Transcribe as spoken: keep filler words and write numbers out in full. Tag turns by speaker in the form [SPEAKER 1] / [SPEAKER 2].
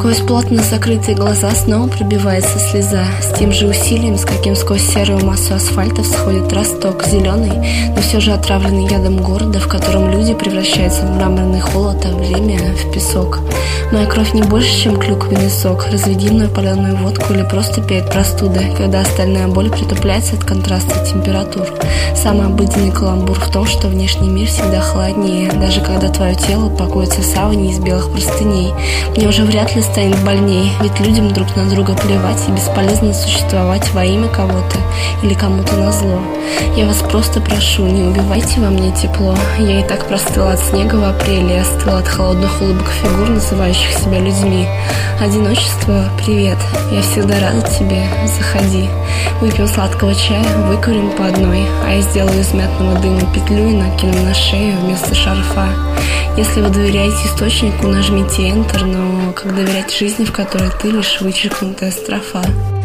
[SPEAKER 1] Сквозь плотно закрытые глаза снова пробивается слеза. С тем же усилием, с каким сквозь серую массу асфальта всходит росток зеленый, но все же отравленный ядом города, в котором люди превращаются в мраморный холод, а время в песок. Моя кровь не больше, чем клюквенный сок. Разведи мной паленую водку или просто перед простудой, когда остальная боль притупляется от контраста температур. Самый обыденный каламбур в том, что внешний мир всегда холоднее, даже когда твое тело покоится в саване из белых простыней. Мне уже вряд ли станет больней, ведь людям друг на друга плевать и бесполезно существовать во имя кого-то или кому-то назло. Я вас просто прошу, не убивайте во мне тепло. Я и так простыла от снега в апреле, остыла от холодных улыбок фигур, называющих себя людьми. Одиночество, привет, я всегда рада тебе, заходи. Выпьем сладкого чая, выкурим по одной, а я сделаю из мятного дыма петлю и накину на шею вместо шарфа. Если вы доверяете источнику, нажмите Enter, но как доверять жизни, в которой ты лишь вычеркнутая строфа?